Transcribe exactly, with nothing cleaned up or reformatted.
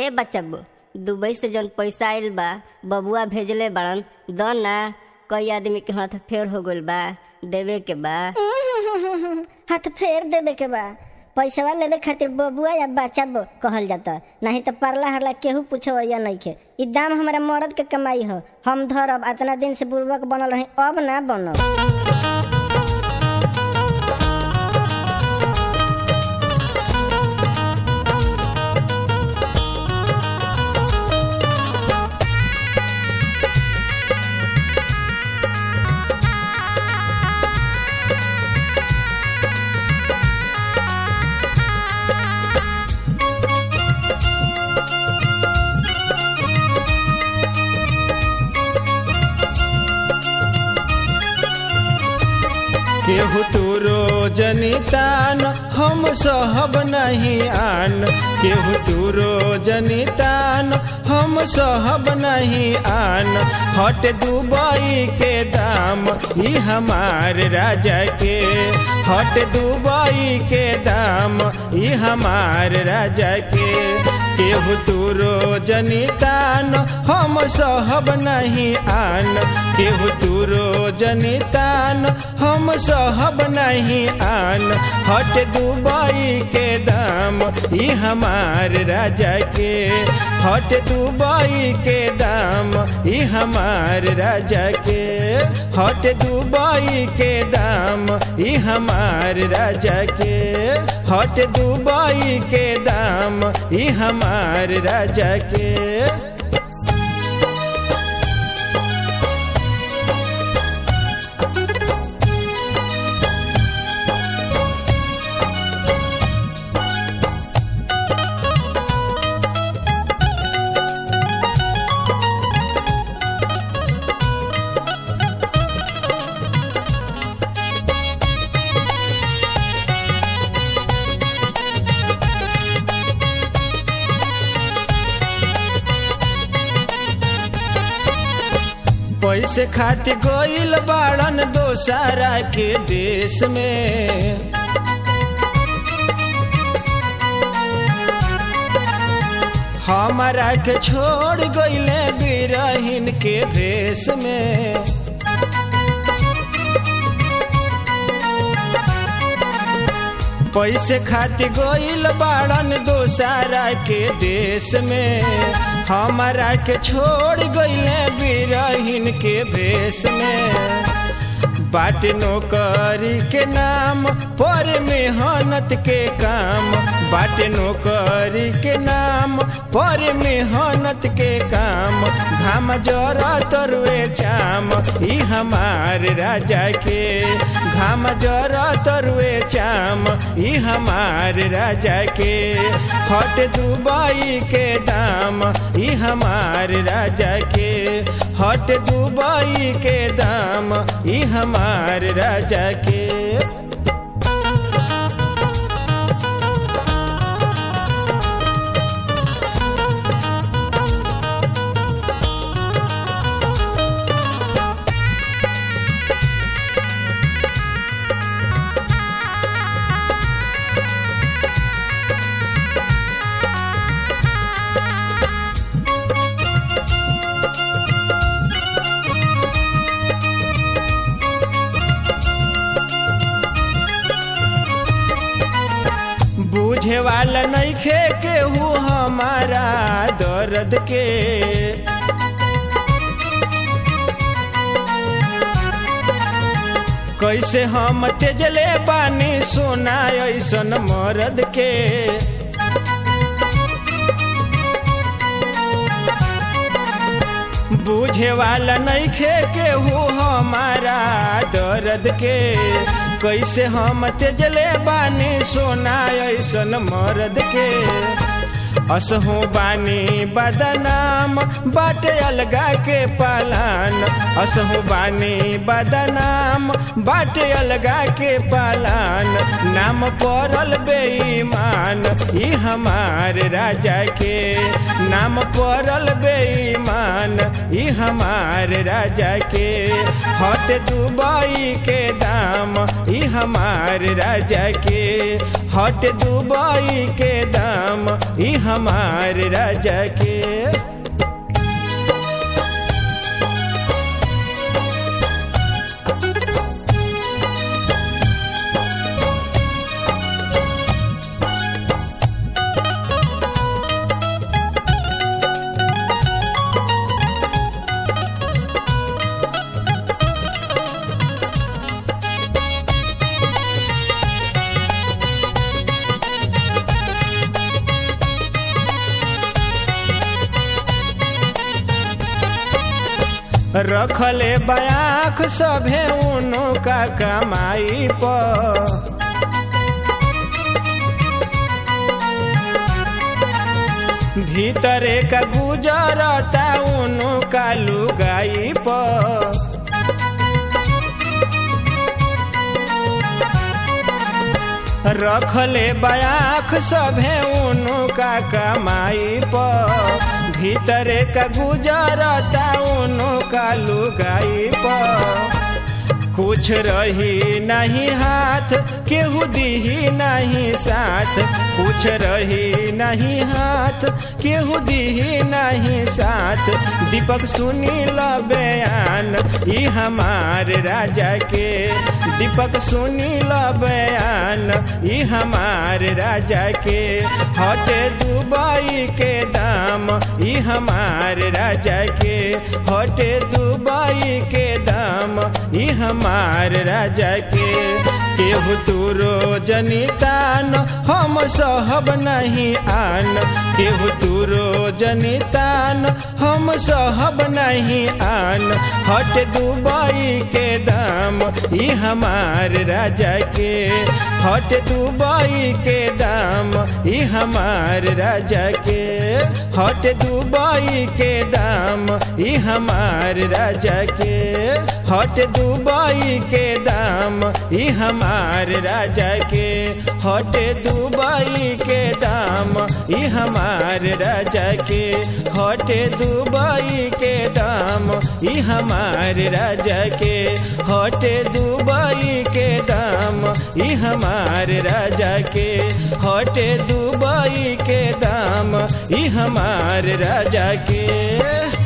ए बच्चा दुबई से जौन पैसा आइल बा बबुआ भेजले बड़न द ना। कई आदमी के हाथ फेर हो गइल बा, देवे के बा। हाथ फेर देवे के बा। पैसा लेवे खातिर बबुआ या बच्चा कहल जाता, नहीं तो परला हरला केहू पूछो या नहीं के। ई दाम हमारा मर्द के कमाई हो, हम धरब। इतना दिन से बुर्बक बनल रहे, अब ना बनब। केहू तूरो जनितान हम सहब नहीं आन। केहू तूरो जनितान हम सहब नहीं आन। हट दुबई के दाम ई हमार राजा के। हट दुबई के दाम ई हमार राजा के। केहू तूरो जनितान हम सहब नहीं आन। केहू तूरो जनितान हम सहब नहीं आन। हट दुबई के दाम ई हमार राजा के। हट दुबई के दाम ई हमार राजा के। हट दुबई के दाम ई हमार राजा के। हट दुबई के दाम ई हमार राजा के। पैसे खातिर गइल बाड़न दोसरा के देश में। हमारा के छोड़ गइले बिरहिन के भेष में। पैसे खातिर गइल बाड़न दोसरा के देश में। हमारा के छोड़ गइले बिरहिन के भेष में। बाट नौकरी के नाम पर मेहनत के काम। बाट नौकरी के नाम पर मेहनत के काम। घाम जरा तरुए चाम ई हमार राजा के। घाम जरा तरुए चाम ई हमार राजा के। हट दुबई के दाम ई हमार राजा के। हट दुबई के दाम ई हमार राजा के। बुझे वाला नहीं खे केहू हमारा दर्द के। कैसे हम तेजले बानी सोना ऐसन मर्द के। बुझे वाला नहीं खे केहू हमारा दर्द के। कैसे हम तेजले बानी सोना ऐसन मर्द के। असहू बानी बदनाम बाटे अलगा के पालान। असहू बानी बदनाम बाटे अलगा के पालान। नाम पड़ल बेईमान ई हमार राजा के। नाम पड़ल बेईमान ई ई हमार राजा के हट दुबई के दाम ई हमार राजा के हट दुबई के दाम ई हमार राजा के। रखले बयाख सभे उनो का कमाई पर भीतरे का गुजरता उनो का लुगाई पर रखले बयाख सभे उनो का कमाई पर भीतरे का गुजरता उनो का लुगाई पर कुछ रही नहीं हाथ केहू दीही नहीं साथ कुछ रही नहीं हाथ केहू दीही नहीं साथ दीपक सुनी ल बयान ई हमार राजा के दीपक सुनी ल बयान ई हमार राजा के हटे दुबई के दाम ई हमार राजा के हटे दुबई के दाम ई हमार राजा के केहू तूरो जनितान हम सहब नहीं आन केहू तूरो जनितान हम सहब नहीं आन हट दुबई के दाम ई हमार राजा के हट दुबई के दाम ई हमार राजा के हट दुबई के दाम ई हमार राजा के हट दुबई के दाम ई हमार राजा के हट दुबई के दाम ई हमार राजा के हट दुबई के दाम ई हमार राजा के हट दुबई के दाम ई हमार राजा के हट दुबई के दाम ई हमार राजा के।